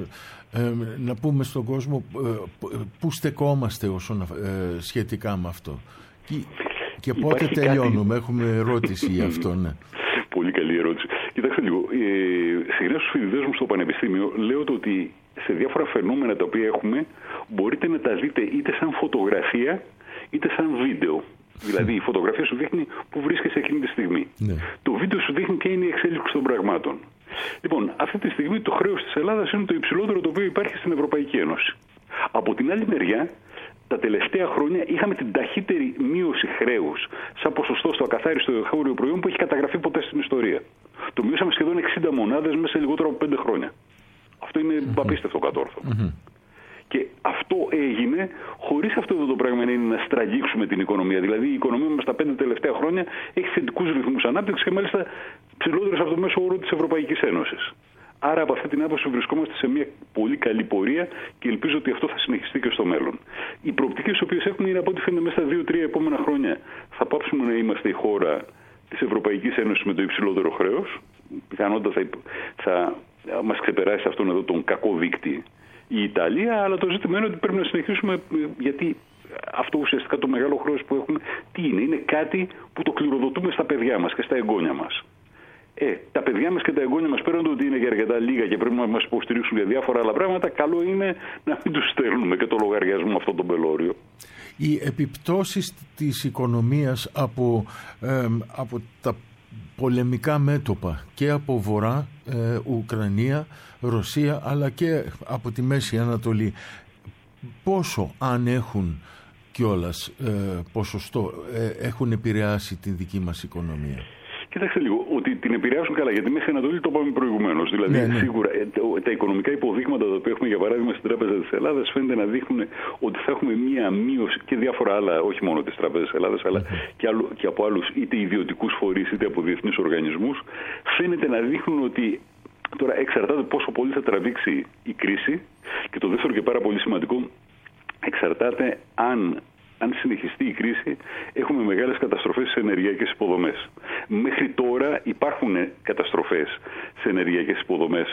να πούμε στον κόσμο πού στεκόμαστε σχετικά με αυτό και πότε τελειώνουμε. Έχουμε ερώτηση γι' αυτό. Ναι. Πολύ καλή ερώτηση. Κοιτάξτε λίγο, συχνά στους φοιτητές μου στο πανεπιστήμιο λέω ότι σε διάφορα φαινόμενα τα οποία έχουμε μπορείτε να τα δείτε είτε σαν φωτογραφία είτε σαν βίντεο. Δηλαδή, η φωτογραφία σου δείχνει που βρίσκεσαι εκείνη τη στιγμή. Ναι. Το βίντεο σου δείχνει ποια είναι η εξέλιξη των πραγμάτων. Λοιπόν, αυτή τη στιγμή το χρέος της Ελλάδας είναι το υψηλότερο το οποίο υπάρχει στην Ευρωπαϊκή Ένωση. Από την άλλη μεριά, τα τελευταία χρόνια είχαμε την ταχύτερη μείωση χρέους σαν ποσοστό στο ακαθάριστο εγχώριο προϊόν που έχει καταγραφεί ποτέ στην ιστορία. Το μειώσαμε σχεδόν 60 μονάδες μέσα σε λιγότερο από 5 χρόνια. Αυτό είναι απίστευτο κατόρθωμα. Και αυτό έγινε χωρίς αυτό το πράγμα να είναι να στραγγίξουμε την οικονομία. Δηλαδή, η οικονομία μας τα 5 τελευταία χρόνια έχει θετικούς ρυθμούς ανάπτυξης και μάλιστα ψηλότερους από το μέσο όρο της Ευρωπαϊκής Ένωσης. Άρα, από αυτή την άποψη, βρισκόμαστε σε μια πολύ καλή πορεία και ελπίζω ότι αυτό θα συνεχιστεί και στο μέλλον. Οι προοπτικές οι οποίες έχουμε είναι, από ό,τι φαίνεται, μέσα στα 2-3 επόμενα χρόνια θα πάψουμε να είμαστε η χώρα της Ευρωπαϊκής Ένωσης με το υψηλότερο χρέος. Πιθανότατα θα μας ξεπεράσει αυτόν εδώ τον κακό δείκτη η Ιταλία, αλλά το ζήτημα είναι ότι πρέπει να συνεχίσουμε, γιατί αυτό ουσιαστικά το μεγάλο χρέος που έχουμε, τι είναι? Είναι κάτι που το κληροδοτούμε στα παιδιά μας και στα εγγόνια μας. Τα παιδιά μας και τα εγγόνια μας, πέραν το ότι είναι και αρκετά λίγα και πρέπει να μας υποστηρίξουν για διάφορα άλλα πράγματα, καλό είναι να μην τους στέλνουμε και το λογαριασμό αυτό τον πελώριο. Οι επιπτώσεις της οικονομίας από τα πολεμικά μέτωπα και από Βορρά, Ουκρανία, Ρωσία, αλλά και από τη Μέση Ανατολή, πόσο, αν έχουν κιόλας ποσοστό, έχουν επηρεάσει την δική μας οικονομία? Κοιτάξτε λίγο, ότι την επηρεάσουν καλά, γιατί Μέση Ανατολή το είπαμε προηγουμένως. Δηλαδή, σίγουρα τα οικονομικά υποδείγματα τα οποία έχουμε, για παράδειγμα, στην Τράπεζα της Ελλάδας, φαίνεται να δείχνουν ότι θα έχουμε μία μείωση, και διάφορα άλλα, όχι μόνο της Τράπεζας της Ελλάδας, αλλά και από άλλους είτε ιδιωτικούς φορείς είτε από διεθνείς οργανισμούς. Φαίνεται να δείχνουν ότι τώρα εξαρτάται πόσο πολύ θα τραβήξει η κρίση, και το δεύτερο και πάρα πολύ σημαντικό, εξαρτάται αν συνεχιστεί η κρίση, έχουμε μεγάλες καταστροφές σε ενεργειακές υποδομές. Μέχρι τώρα υπάρχουν καταστροφές σε ενεργειακές υποδομές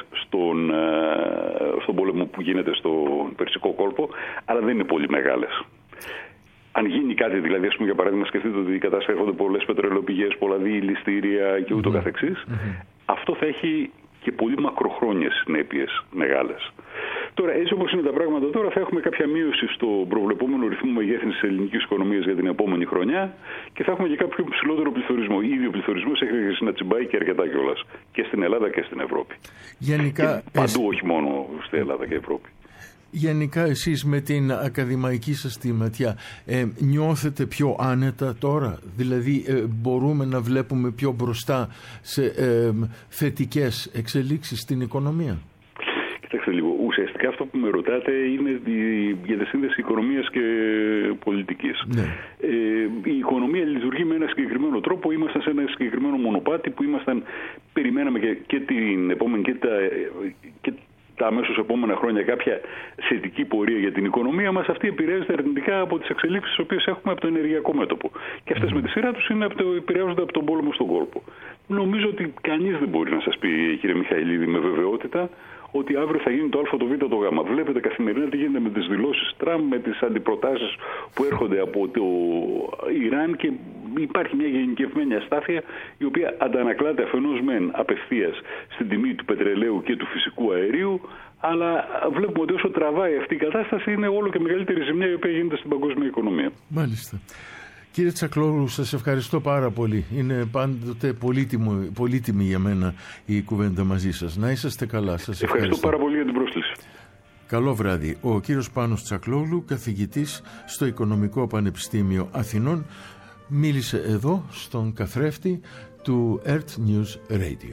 στον πόλεμο που γίνεται στον Περσικό κόλπο, αλλά δεν είναι πολύ μεγάλες. Αν γίνει κάτι, δηλαδή, για παράδειγμα, σκεφτείτε ότι καταστρέφονται πολλές πετρελαιοπηγές, πολλά διηλιστήρια και ούτω καθεξής, αυτό θα έχει και πολύ μακροχρόνιες συνέπειες μεγάλες. Τώρα, έτσι όπως είναι τα πράγματα τώρα, θα έχουμε κάποια μείωση στο προβλεπόμενο ρυθμό μεγέθυνσης της ελληνικής οικονομίας για την επόμενη χρονιά και θα έχουμε και κάποιο ψηλότερο πληθωρισμό. Ήδη ο πληθωρισμός έχει αρχίσει να τσιμπάει και αρκετά κιόλας. Και στην Ελλάδα και στην Ευρώπη. Γενικά, και παντού, όχι μόνο στην Ελλάδα και Ευρώπη. Γενικά εσείς με την ακαδημαϊκή σας τη ματιά νιώθετε πιο άνετα τώρα? Δηλαδή μπορούμε να βλέπουμε πιο μπροστά σε θετικές εξελίξεις στην οικονομία? Κοιτάξτε λίγο, ουσιαστικά αυτό που με ρωτάτε είναι για τη σύνδεση οικονομίας και πολιτικής. Ναι. Η οικονομία λειτουργεί με ένα συγκεκριμένο τρόπο. Ήμασταν σε ένα συγκεκριμένο μονοπάτι που περιμέναμε και την επόμενη και τα αμέσως επόμενα χρόνια κάποια θετική πορεία για την οικονομία μας. Αυτή επηρεάζεται αρνητικά από τις εξελίξεις τις οποίες έχουμε από το ενεργειακό μέτωπο. Και αυτές με τη σειρά τους επηρεάζονται από τον πόλεμο στον κόλπο. Νομίζω ότι κανείς δεν μπορεί να σας πει, κύριε Μιχαηλίδη, με βεβαιότητα ότι αύριο θα γίνει το Α, το Β, το Γ. Βλέπετε καθημερινά τι γίνεται με τις δηλώσεις Τραμπ, με τις αντιπροτάσεις που έρχονται από το Ιράν και υπάρχει μια γενικευμένη αστάθεια η οποία αντανακλάται αφενός μεν απευθείας στην τιμή του πετρελαίου και του φυσικού αερίου, αλλά βλέπουμε ότι όσο τραβάει αυτή η κατάσταση είναι όλο και μεγαλύτερη ζημιά η οποία γίνεται στην παγκόσμια οικονομία. Μάλιστα. Κύριε Τσακλόγλου, σας ευχαριστώ πάρα πολύ. Είναι πάντοτε πολύτιμη για μένα η κουβέντα μαζί σας. Να είσαστε καλά. Σας ευχαριστώ πάρα πολύ για την πρόσκληση. Καλό βράδυ. Ο κύριος Πάνος Τσακλόγλου, καθηγητής στο Οικονομικό Πανεπιστήμιο Αθηνών, μίλησε εδώ στον καθρέφτη του Earth News Radio.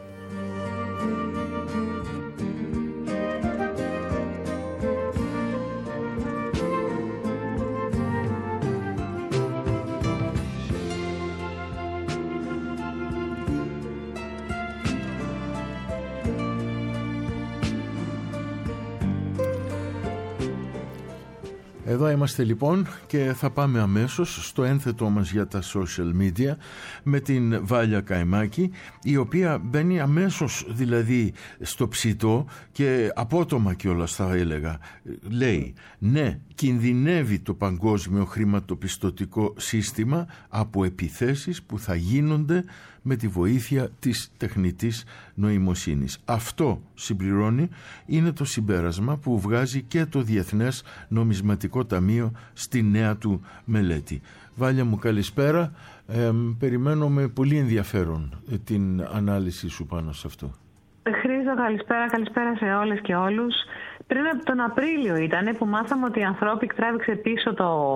Εδώ είμαστε λοιπόν και θα πάμε αμέσως στο ένθετό μας για τα social media με την Βάλια Καϊμάκη, η οποία μπαίνει αμέσως δηλαδή στο ψητό και απότομα κιόλας θα έλεγα. Λέει, ναι, κινδυνεύει το παγκόσμιο χρηματοπιστωτικό σύστημα από επιθέσεις που θα γίνονται με τη βοήθεια της τεχνητής νοημοσύνης. Αυτό, συμπληρώνει, είναι το συμπέρασμα που βγάζει και το Διεθνές Νομισματικό Ταμείο στη νέα του μελέτη. Βάλια μου, καλησπέρα. Περιμένω με πολύ ενδιαφέρον την ανάλυση σου πάνω σε αυτό. Χρήστο, καλησπέρα σε όλες και όλους. Πριν από τον Απρίλιο ήταν που μάθαμε ότι η Anthropic τράβηξε πίσω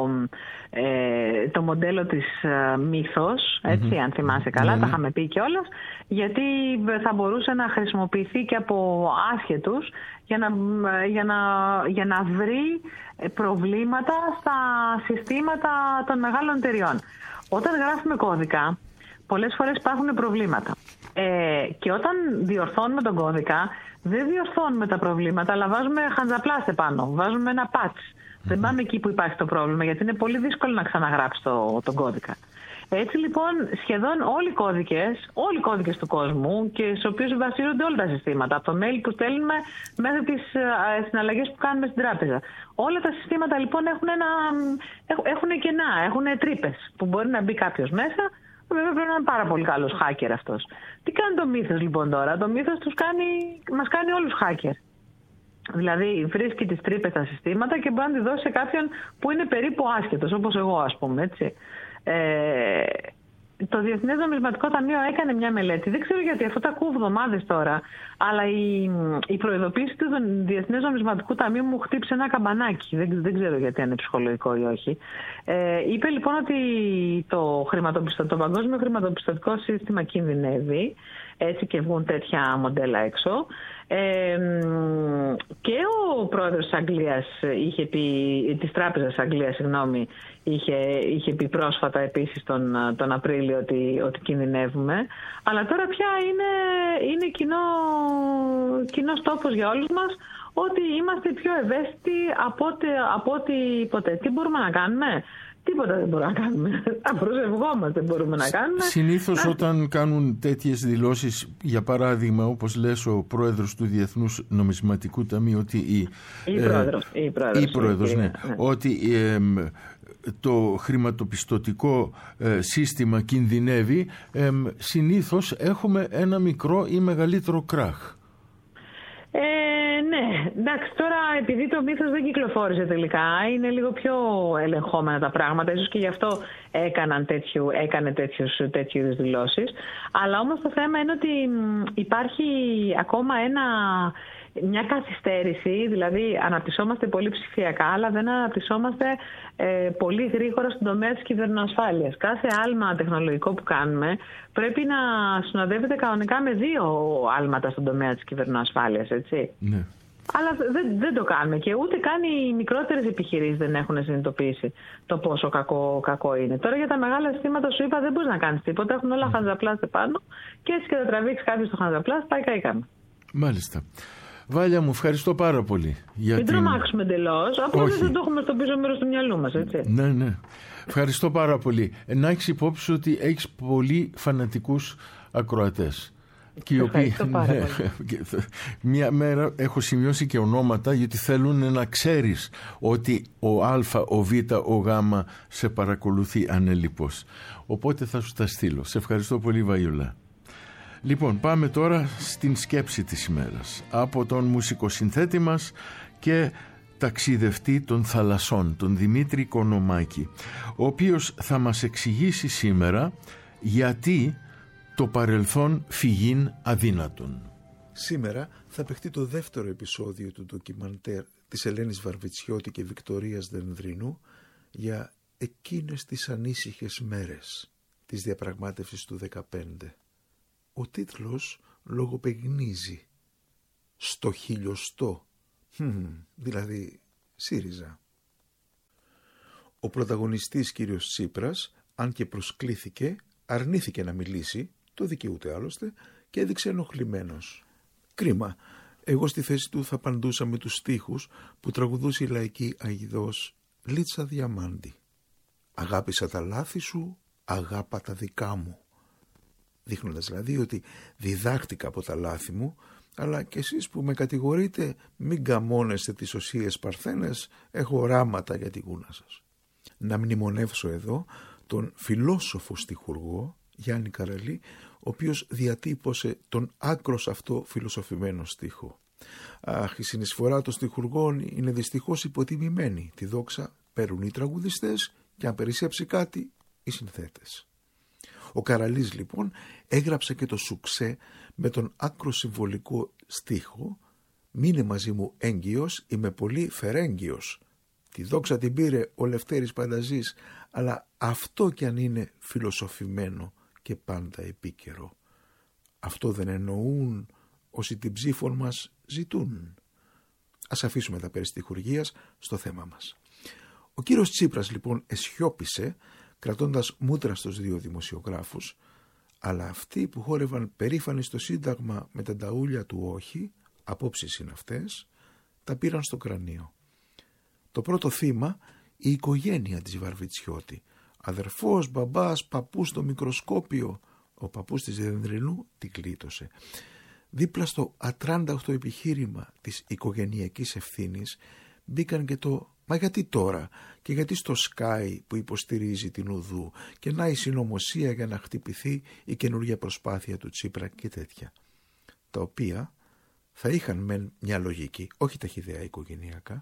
το μοντέλο της Mythos, έτσι, αν θυμάσαι καλά, τα είχαμε πει κιόλας, γιατί θα μπορούσε να χρησιμοποιηθεί και από άσχετους για να βρει προβλήματα στα συστήματα των μεγάλων εταιριών. Όταν γράφουμε κώδικα, πολλές φορές υπάρχουν προβλήματα. Και όταν διορθώνουμε τον κώδικα, δεν διορθώνουμε τα προβλήματα, αλλά βάζουμε χαντζαπλάστε πάνω, βάζουμε ένα patch. Δεν πάμε εκεί που υπάρχει το πρόβλημα, γιατί είναι πολύ δύσκολο να ξαναγράψει τον κώδικα. Έτσι λοιπόν, σχεδόν όλοι οι κώδικες του κόσμου, και στους οποίους βασίζονται όλα τα συστήματα, από το mail που στέλνουμε μέχρι τις συναλλαγές που κάνουμε στην τράπεζα. Όλα τα συστήματα λοιπόν έχουν κενά, έχουν τρύπες που μπορεί να μπει κάποιος μέσα. Βέβαια πρέπει να είναι πάρα πολύ καλός hacker αυτός. Τι κάνει το Mythos λοιπόν τώρα? Το Mythos μας κάνει όλους hacker. Δηλαδή βρίσκει τις τρύπες στα συστήματα και μπορεί να τη δώσει σε κάποιον που είναι περίπου άσχετος, όπως εγώ ας πούμε, έτσι. Το Διεθνές Νομισματικό Ταμείο έκανε μια μελέτη. Δεν ξέρω γιατί, αυτό τα ακούω εβδομάδες τώρα. Αλλά η προειδοποίηση του Διεθνές Νομισματικού Ταμείου μου χτύπησε ένα καμπανάκι. Δεν ξέρω γιατί, αν είναι ψυχολογικό ή όχι. Είπε λοιπόν ότι το παγκόσμιο χρηματοπιστωτικό σύστημα κινδυνεύει. Έτσι και βγουν τέτοια μοντέλα έξω. Και ο πρόεδρος της Αγγλίας της Τράπεζας Αγγλίας, είχε πει πρόσφατα επίσης τον Απρίλιο ότι κινδυνεύουμε. Αλλά τώρα πια είναι κοινός τόπος για όλους μας ότι είμαστε πιο ευαίσθητοι από ό,τι ποτέ. Τι μπορούμε να κάνουμε? Τίποτα δεν μπορούμε να κάνουμε. Απροσευγόμαστε μπορούμε να κάνουμε. Συνήθως όταν κάνουν τέτοιες δηλώσεις, για παράδειγμα, όπως λες ο πρόεδρος του Διεθνούς Νομισματικού Ταμείου, ότι η πρόεδρος, ναι, ότι το χρηματοπιστωτικό σύστημα κινδυνεύει, συνήθως έχουμε ένα μικρό ή μεγαλύτερο κράχ. Ναι, εντάξει, τώρα επειδή το μύθος δεν κυκλοφόρησε τελικά, είναι λίγο πιο ελεγχόμενα τα πράγματα, ίσως και γι' αυτό έκανε τέτοιου δηλώσεις. Αλλά όμως το θέμα είναι ότι υπάρχει ακόμα μια καθυστέρηση, δηλαδή αναπτυσσόμαστε πολύ ψηφιακά, αλλά δεν αναπτυσσόμαστε πολύ γρήγορα στον τομέα της κυβερνοασφάλειας. Κάθε άλμα τεχνολογικό που κάνουμε πρέπει να συνοδεύεται κανονικά με 2 άλματα στον τομέα της κυβερνοασφάλειας, έτσι. Ναι. Αλλά δεν το κάνουμε και ούτε καν οι μικρότερες επιχειρήσεις δεν έχουν συνειδητοποιήσει το πόσο κακό είναι. Τώρα για τα μεγάλα συστήματα σου είπα δεν μπορείς να κάνεις τίποτα, έχουν όλα χανζαπλάστε πάνω και έτσι και θα τραβήξει κάποιος το χανζαπλάστ, πάει καήκαμε. Μάλιστα. Βάλια μου, ευχαριστώ πάρα πολύ. Μην τρομάξουμε εντελώς, απλώς δεν το έχουμε στο πίσω μέρος του μυαλού μας, έτσι. Ναι. Ευχαριστώ πάρα πολύ. Να έχεις υπόψη ότι έχεις πολύ φανατικούς ακροατές. Και οι οποίοι, μια μέρα έχω σημειώσει και ονόματα γιατί θέλουν να ξέρεις ότι ο Α, ο Β, ο Γ σε παρακολουθεί ανελιπώς. Οπότε θα σου τα στείλω. Σε ευχαριστώ πολύ, Βαϊούλα. Λοιπόν, πάμε τώρα στην σκέψη της ημέρας από τον μουσικοσυνθέτη μας και ταξιδευτή των θαλασσών, τον Δημήτρη Κονομάκη, ο οποίος θα μας εξηγήσει σήμερα γιατί το παρελθόν φυγήν αδύνατον. Σήμερα θα παιχτεί το δεύτερο επεισόδιο του ντοκιμαντέρ της Ελένης Βαρβιτσιώτη και Βικτωρίας Δενδρινού για εκείνες τις ανήσυχες μέρες της διαπραγμάτευσης του 2015. Ο τίτλος λογοπαιγνίζει «Στο χιλιοστό», δηλαδή ΣΥΡΙΖΑ. Ο πρωταγωνιστής κύριος Τσίπρας, αν και προσκλήθηκε, αρνήθηκε να μιλήσει, το δικαιούται άλλωστε, και έδειξε ενοχλημένος. Κρίμα, εγώ στη θέση του θα απαντούσα με τους στίχους που τραγουδούσε η λαϊκή Αηδός Λίτσα Διαμάντη. «Αγάπησα τα λάθη σου, αγάπα τα δικά μου», δείχνοντας δηλαδή ότι διδάχτηκα από τα λάθη μου, αλλά και εσείς που με κατηγορείτε μην καμώνεστε τις οσίες παρθένες, έχω οράματα για τη γούνα σας. Να μνημονεύσω εδώ τον φιλόσοφο στιχουργό Γιάννη Καραλή, ο οποίος διατύπωσε τον άκρος αυτό φιλοσοφημένο στίχο. Αχ, η συνεισφορά των στιχουργών είναι δυστυχώς υποτιμημένη. Τη δόξα παίρνουν οι τραγουδιστές και αν περισσέψει κάτι οι συνθέτες. Ο Καραλής λοιπόν έγραψε και το σουξέ με τον άκρο συμβολικό στίχο «Μείνε μαζί μου έγκυος, είμαι πολύ φερέγγυος». Τη δόξα την πήρε ο Λευτέρης Πανταζής, αλλά αυτό κι αν είναι φιλοσοφημένο και πάντα επίκαιρο. Αυτό δεν εννοούν όσοι την ψήφων μας ζητούν. Ας αφήσουμε τα περί στιχουργίας στο θέμα μας. Ο κύριος Τσίπρας λοιπόν εσιώπησε κρατώντας μούτρα στους 2 δημοσιογράφους, αλλά αυτοί που χόρευαν περήφανοι στο Σύνταγμα με τα ταούλια του όχι, απόψεις είναι αυτές, τα πήραν στο κρανίο. Το πρώτο θύμα η οικογένεια της Βαρβιτσιώτη. Αδερφός, μπαμπάς, παππούς στο μικροσκόπιο. Ο παππούς της Δενδρινού την κλείτωσε. Δίπλα στο ατράνταχτο επιχείρημα της οικογενειακής ευθύνης μπήκαν και το «Μα γιατί τώρα» και γιατί στο Sky που υποστηρίζει την Ουδού και να η συνωμοσία για να χτυπηθεί η καινούργια προσπάθεια του Τσίπρα και τέτοια. Τα οποία θα είχαν μεν μια λογική, όχι ταχυδαία οικογενειακά.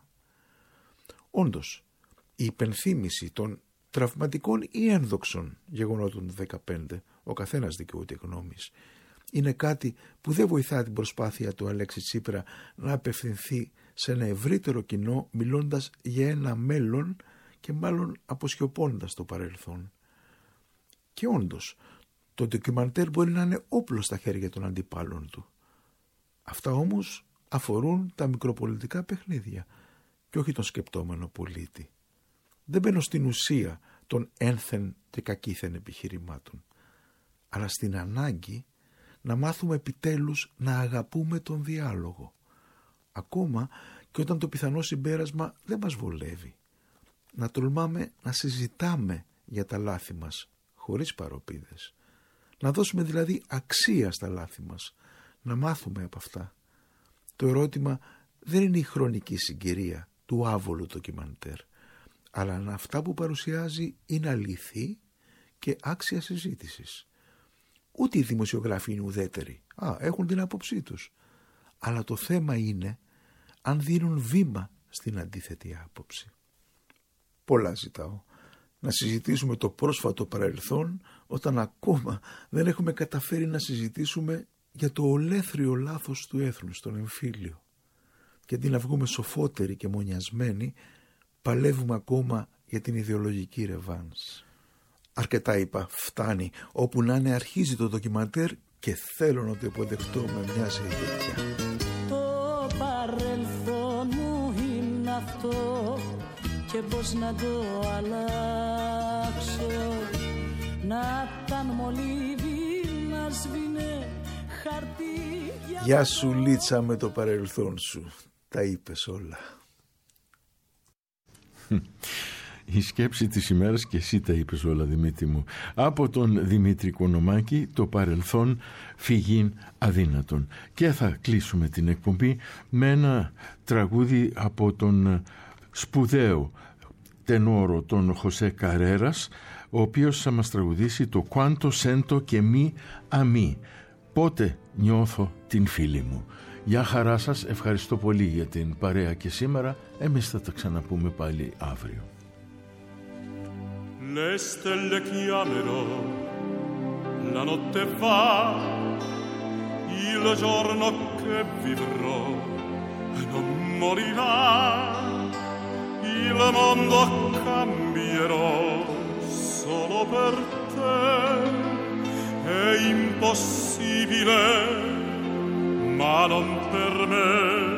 Όντως, η υπενθύμηση των τραυματικών ή ένδοξων γεγονότων του 2015, ο καθένας δικαιούται γνώμης, είναι κάτι που δεν βοηθά την προσπάθεια του Αλέξη Τσίπρα να απευθυνθεί σε ένα ευρύτερο κοινό μιλώντας για ένα μέλλον και μάλλον αποσιωπώντας το παρελθόν. Και όντως, το ντοκιμαντέρ μπορεί να είναι όπλο στα χέρια των αντιπάλων του. Αυτά όμως αφορούν τα μικροπολιτικά παιχνίδια και όχι τον σκεπτόμενο πολίτη. Δεν μπαίνω στην ουσία των ένθεν και κακήθεν επιχειρημάτων, αλλά στην ανάγκη να μάθουμε επιτέλους να αγαπούμε τον διάλογο, ακόμα και όταν το πιθανό συμπέρασμα δεν μας βολεύει. Να τολμάμε να συζητάμε για τα λάθη μας, χωρίς παροπίδες. Να δώσουμε δηλαδή αξία στα λάθη μας, να μάθουμε από αυτά. Το ερώτημα δεν είναι η χρονική συγκυρία του άβολου ντοκιμαντέρ, αλλά αν αυτά που παρουσιάζει είναι αληθή και άξια συζήτησης. Ούτε οι δημοσιογράφοι είναι ουδέτεροι. Έχουν την άποψή τους. Αλλά το θέμα είναι αν δίνουν βήμα στην αντίθετη άποψη. Πολλά ζητάω. Να συζητήσουμε το πρόσφατο παρελθόν όταν ακόμα δεν έχουμε καταφέρει να συζητήσουμε για το ολέθριο λάθος του έθνους, τον εμφύλιο. Και αντί να βγούμε σοφότεροι και μονιασμένοι, παλεύουμε ακόμα για την ιδεολογική ρεβάνς. Αρκετά είπα, φτάνει. Όπου να είναι αρχίζει το ντοκιμαντέρ και θέλω να το υποδεχτώ με μια τέτοια. Το παρελθόν μου είναι αυτό και πώς να το αλλάξω. Να ήταν μολύβι, να σβήνε χαρτί. Γεια σου Λίτσα με το παρελθόν σου. Τα είπες όλα. Η σκέψη της ημέρας, και εσύ τα είπες όλα Δημήτρη μου. Από τον Δημήτρη Κονομάκη, το παρελθόν φυγήν αδύνατον. Και θα κλείσουμε την εκπομπή με ένα τραγούδι από τον σπουδαίο τενόρο τον Χωσέ Καρέρας, ο οποίος θα μας τραγουδήσει το «Quanto sento che mi ami». Πότε νιώθω την φίλη μου. Γεια χαρά σας, ευχαριστώ πολύ για την παρέα και σήμερα. Εμείς θα τα ξαναπούμε πάλι αύριο. Le stelle chiamerò, la notte va, il giorno che vivrò non morirà, il mondo cambierò solo per te, è impossibile, ma non per me,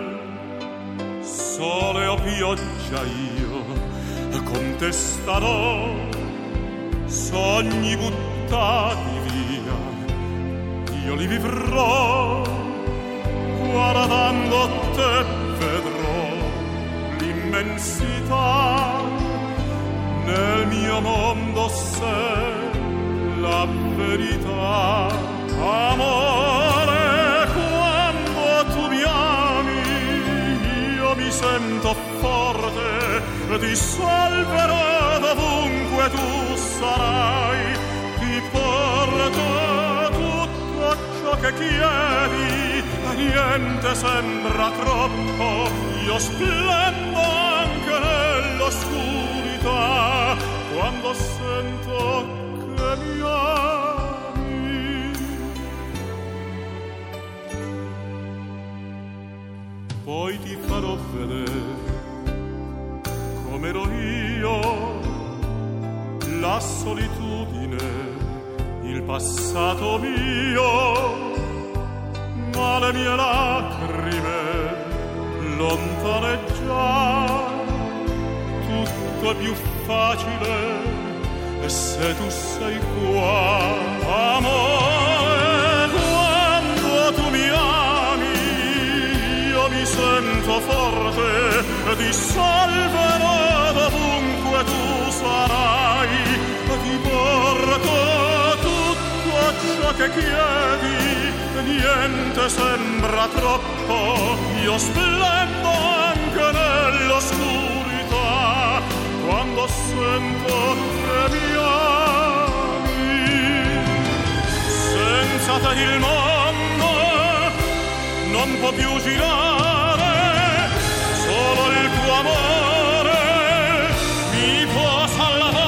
sole o pioggia io contestarò, sogni buttati via, io li vivrò, guardando te vedrò l'immensità, nel mio mondo sei la verità. Amore, quando tu mi ami, io mi sento forte, ti salverò dovunque tu sarai, ti porto tutto ciò che chiedi, niente sembra troppo, io splendo anche nell'oscurità, quando sento che mi ami. Poi ti farò vedere come ero io, la solitudine, il passato mio, ma le mie lacrime lontane già, tutto è più facile se tu sei qua. Amore, quando tu mi ami, io mi sento forte, ti salverò dovunque tu sarai, ti porto tutto ciò che chiedi, niente sembra troppo, io splendo anche nell'oscurità, quando sento che mi ami. Senza te il mondo non può più girare, solo il tuo amore mi può salvare.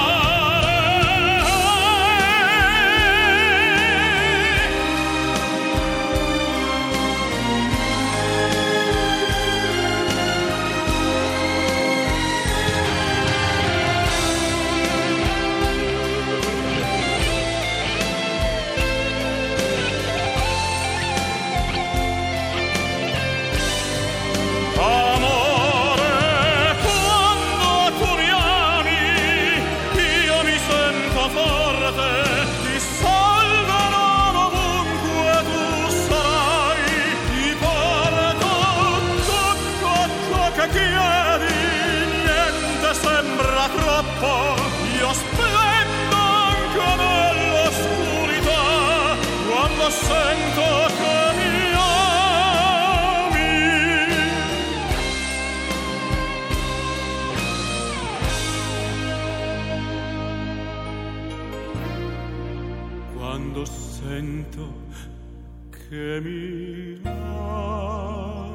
Io splendo anche nell'oscurità, quando sento che mi ami. Quando sento che mi ami.